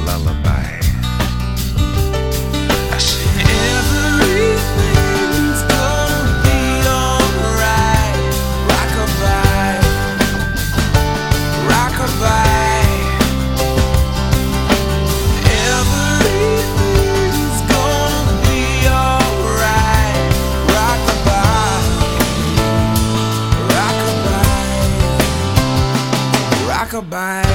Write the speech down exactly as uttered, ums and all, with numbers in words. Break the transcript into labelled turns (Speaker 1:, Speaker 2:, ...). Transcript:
Speaker 1: lullaby. I said everything's gonna be alright. Rockabye, rockabye. Everything's gonna be alright. Rockabye, rockabye, rockabye.